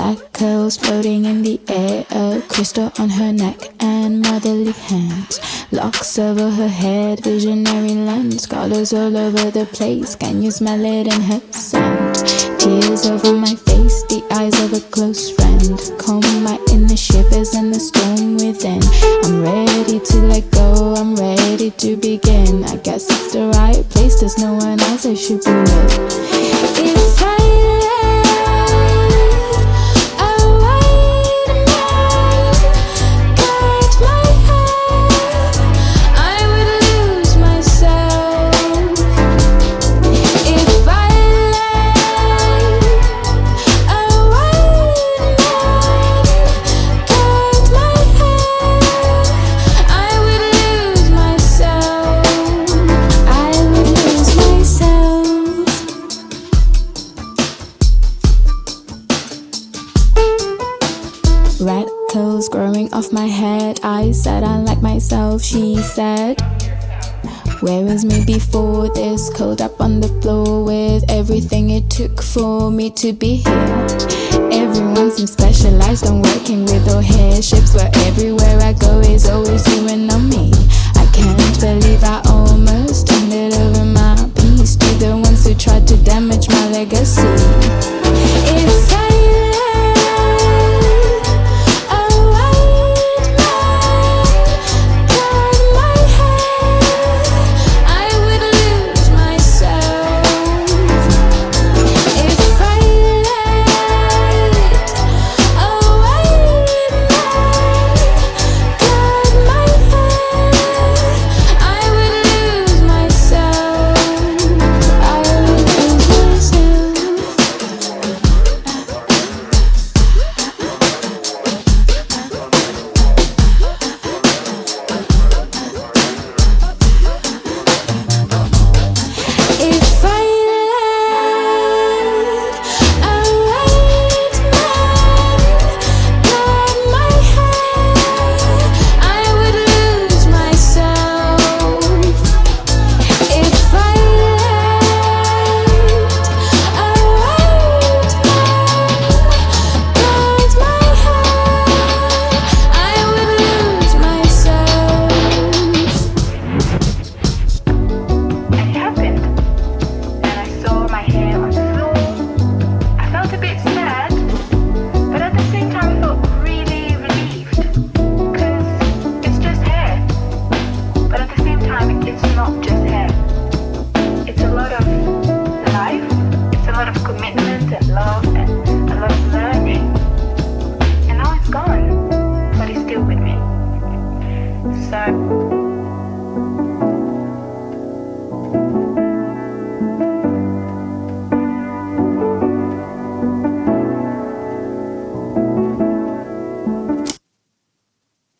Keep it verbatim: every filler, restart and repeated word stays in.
Black curls floating in the air, a crystal on her neck and motherly hands. Locks over her head, visionary lens, colors all over the place. Can you smell it in her scent? Tears over my face, the eyes of a close friend. Comb my inner shivers and the storm within. I'm ready to let go, I'm ready to begin. I guess it's the right place, there's no one else I should be with. If I red curls growing off my head, I said I like myself, she said. Where was me before this? Curled up on the floor with everything it took for me to be here. Everyone seems specialized on working with or hair. Ships where everywhere I go is always you and on me. I can't believe I almost handed over my piece to the ones who tried to damage my legacy. If I commitment and love and a lot of learning, and now it's gone, but it's still with me. So